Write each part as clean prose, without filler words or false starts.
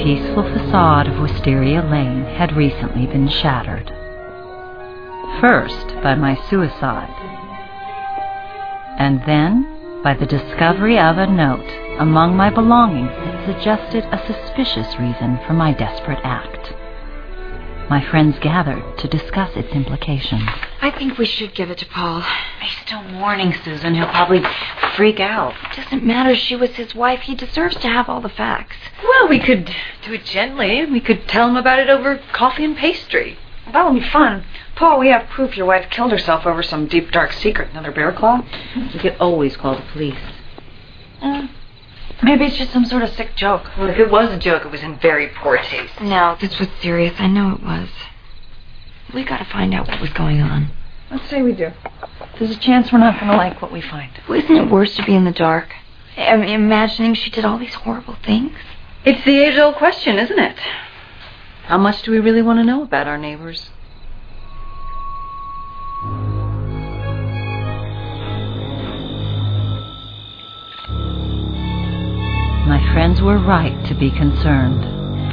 peaceful facade of Wisteria Lane had recently been shattered. First by my suicide, and then by the discovery of a note among my belongings that suggested a suspicious reason for my desperate act. My friends gathered to discuss its implications. I think we should give it to Paul. He's still mourning, Susan. He'll probably freak out. It doesn't matter. She was his wife. He deserves to have all the facts. Well, we could do it gently. We could tell him about it over coffee and pastry. That'll be fun. Paul, we have proof your wife killed herself over some deep, dark secret. Another bear claw? We could always call the police. Maybe it's just some sort of sick joke. Well, if it was a joke, it was in very poor taste. No, this was serious. I know it was. We gotta find out what was going on. Let's say we do. There's a chance we're not gonna like what we find. Well, isn't it worse to be in the dark? I mean, imagining she did all these horrible things? It's the age-old question, isn't it? How much do we really want to know about our neighbors? My friends were right to be concerned.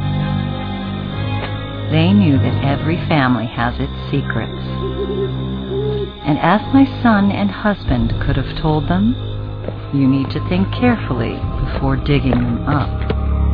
They knew that every family has its secrets. And as my son and husband could have told them, you need to think carefully before digging them up.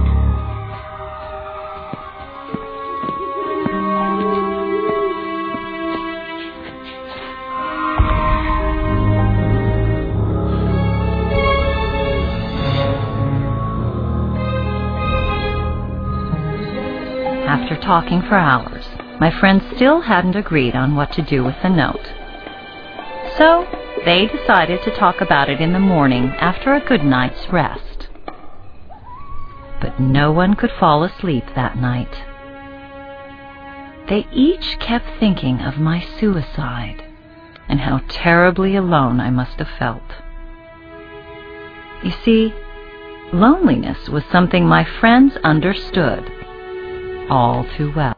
After talking for hours, my friends still hadn't agreed on what to do with the note. So they decided to talk about it in the morning after a good night's rest. But no one could fall asleep that night. They each kept thinking of my suicide and how terribly alone I must have felt. You see, loneliness was something my friends understood all too well.